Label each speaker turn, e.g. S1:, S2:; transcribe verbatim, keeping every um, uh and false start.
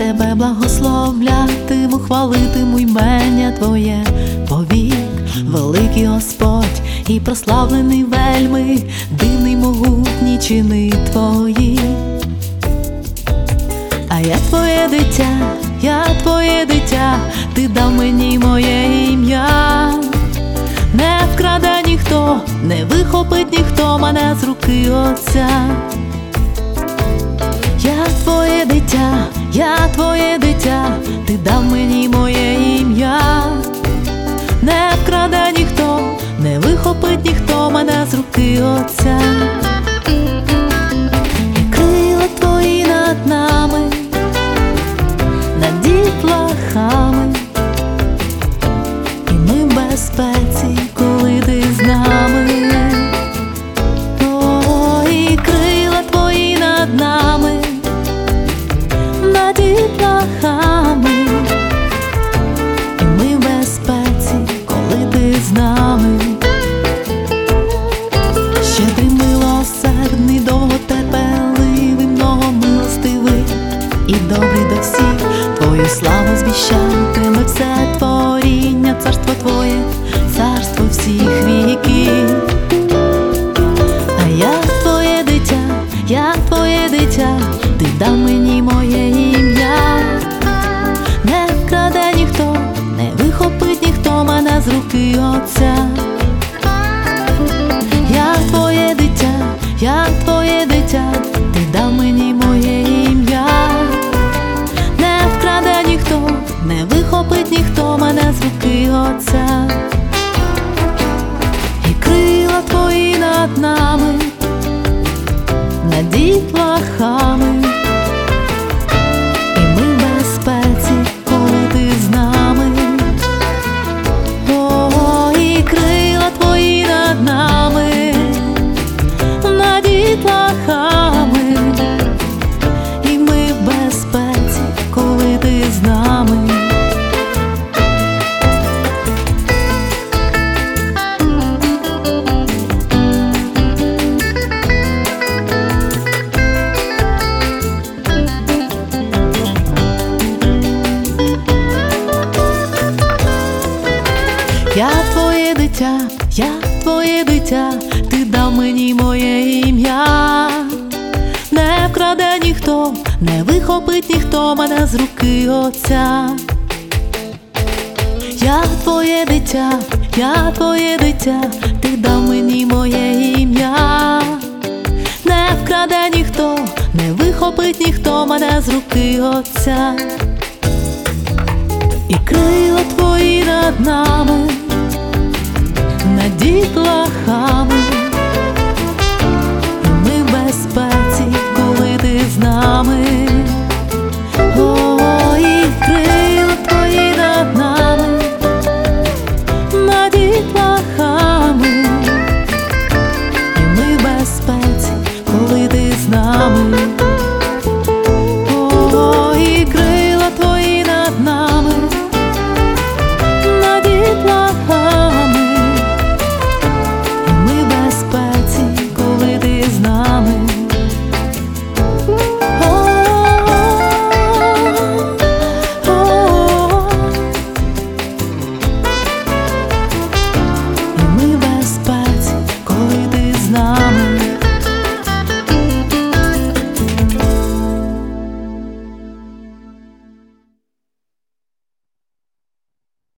S1: тебе благословлятиму, хвалитиму ймення Твоє повік. Великий Господь і прославлений вельми, дивний могутній чини Твої. А я Твоє дитя, я Твоє дитя, Ти дав мені моє ім'я. Не вкраде ніхто, не вихопить ніхто мене з руки Отця. Я Твоє дитя, я Твоє дитя, Ти дав мені моє ім'я. Не вкраде ніхто, не вихопить ніхто мене з руки Отця. І крила Твої над нами, над дітлахами, і ми в безпеці, коли Ти з нами. О, і крила Твої над нами, над дітлахами, і ми в безпеці, коли Ти з нами. Щедрий, милосердний, довготерпеливий, многомилостивий і добрий до всіх, Твою славу звіщатиме все творіння. Царство Твоє, царство всіх віків. А я Твоє дитя, я Твоє дитя, Ти дав мені моє ім'я. Не вкраде ніхто, не вихопить ніхто мене з руки Отця. Я Твоє дитя, я Твоє дитя, Ти дав мені моє ім'я. Не вкраде ніхто, не вихопить ніхто мене з руки Отця. І крила Твої над нами, над дітлахами, і ми в безпеці, коли Ти з нами. О, і крила Твої над нами, над дітлахами, і ми в безпеці, коли Ти з нами. Я Твоє дитя, я Твоє дитя, Ти дав мені моє ім'я. Не вкраде ніхто, не вихопить ніхто мене з руки Отця. Я Твоє дитя, я Твоє дитя, Ти дав мені моє ім'я. Не вкраде ніхто, не вихопить ніхто мене з руки Отця. І крила Твої над нами, над дітлахами, і ми в безпеці, коли Ти з нами.